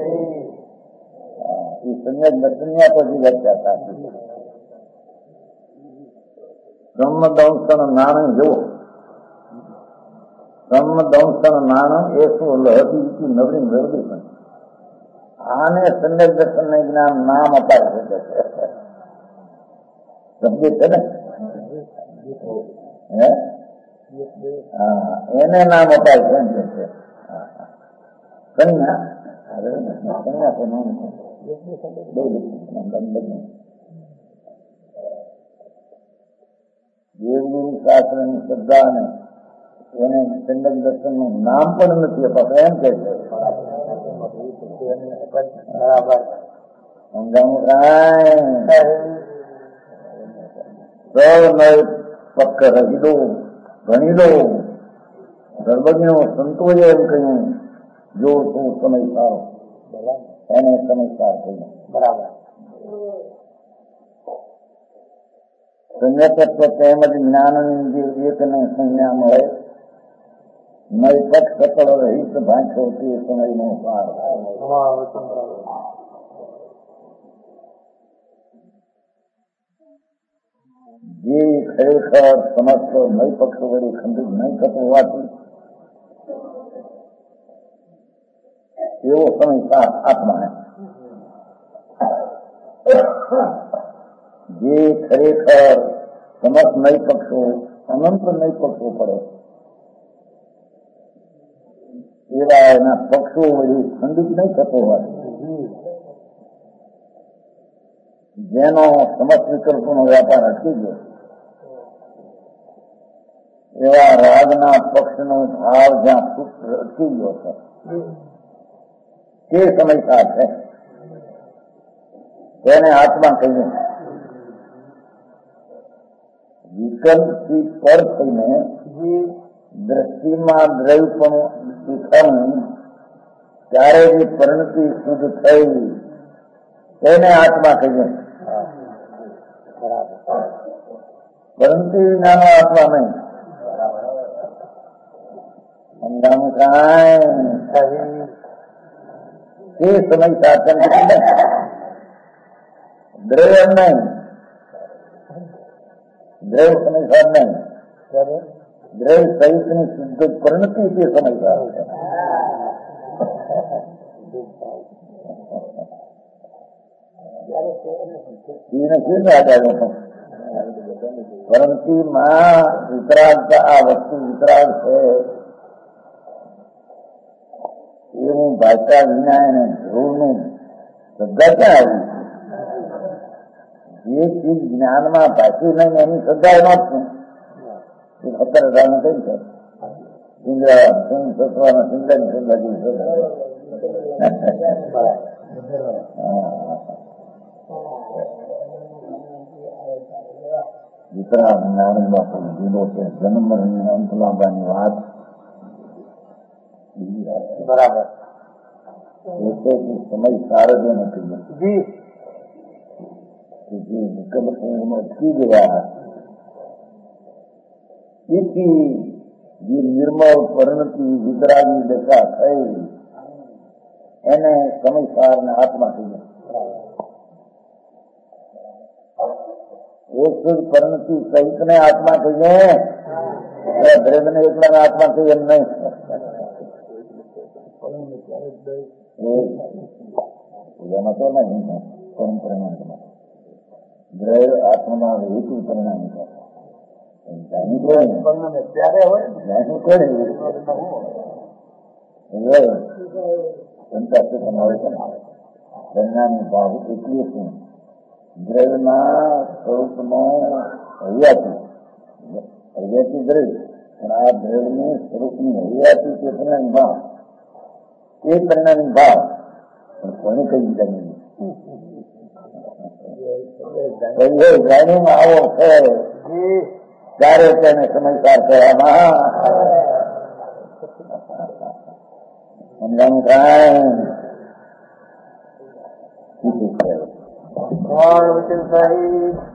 એ સંયત દર્શન માં પછી વ્યાખ્યા થાય બ્રહ્મદંશન નાણું જુઓ. બ્રહ્મદંશન નાણું એ શું લહતી નવરી નરડી પણ આને સંયત દર્શન ને જ્ઞાન નામ અપાય છે. સમજે છે ને એને નામ અપાય છે એમ કે છે કન્યા કન્યા તો નામ દેવગુરુ શાસ્ત્ર ની શ્રદ્ધા ને એને સંયત દર્શન નું નામ પણ નથી અપાતું એમ કે છે. બરાબર પક્ક રહી દો ગણી દો ગર્ભજ્ઞો સંતોએ એમ કહ્યું જો તું સમજદાર એને સમજદાર થઈને બરાબર સંજતત્વ તેમજ જ્ઞાનની જે એકને સંજ્ઞા મળે નઈ પક્ષ સકળ રહિત ભાંખો તે સમયનો પાર જે ખરેખર સમસ્ત નઈ પક્ષો વડે ખંડિત નહીં થતો હોવાથી એવો સમય આત્મા જે ખરેખર સમસ્ત નઈ પક્ષો અનંત નઈ પક્ષો પડે એવા એના પક્ષો વડે ખંડિત નહીં થતો હોવાથી જેનો સમસ્ત વિકલ્પોનો વ્યાપાર અટકી ગયો એવા રાગના પક્ષનો ભાવ જ્યાં અટકી ગયો છે તે સમયસાર છે તેને આત્મા કહીએ વિકલ્પથી પર થઈને દ્રષ્ટિમાં દ્રવ્યપણું દેખાવું ત્યારે જે પરિણતિ શુદ્ધ થઈ તેને આત્મા કહીએ પરિણતિ વિનાનો આત્મા નહીં સમજાવું કાંઈ તે સમય સાચન દ્રવ્ય નહીં દ્રવ્ય સમયસાર નહીં દ્રવ્ય સહિતની શુદ્ધ પરિણતિ તે સમયસાર છે પરિણતિમાં વિતરાગતા આ વસ્તુ વિતરાગ છે એવું ભાષા વિના એને ધ્રુવનું શ્રદ્ધા ક્યાં આવી જે ચીજ જ્ઞાનમાં પાછી નહીં એની શ્રદ્ધા એમાં જ છે 17,000 કઈ છે ઇન્દ્રા સિંહ સત્વાના સિંગની શ્રદ્ધા જેવી શ્રદ્ધા વિતરાગ જ્ઞાનમાં જીલો છે જન્મ અંત લાંબાની વાત બરાબર સમય સારો જ નથી જે વિકલ્પ અટકી ગયા તેથી જે નિર્મળ પરિણતિ વિતરાગની દશા થઈ એને સમયસાર ને આત્મા કહીએ એક પરિણતિ સહિત ને આત્મા કહીએ દ્રવ્ય ને એકલા આત્મા કહીએ નહીં પૂજામાં તો નહીં પરમ પરિણામમાં દ્રવ્ય આત્મા હેતુ પરિણામ સંજ્ઞાની ભાવ એટલે શું દ્રવ્યના સ્વરૂપમાં હૈયાથી દ્રવ્ય પણ આ દ્રવ્યની સ્વરૂપની હૈયાથી તે પરિણામ ભાવ એ પરિણામી ભાવ પણ કોને કઈ દીધા જાણીમાં આવો છે ત્યારે તેને સમજદાર કહેવામાં સમજાવું કાંઈ સાહેબ